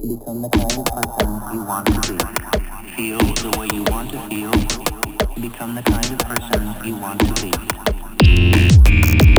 Become the kind of person you want to be. Feel the way you want to feel. Become the kind of person you want to be.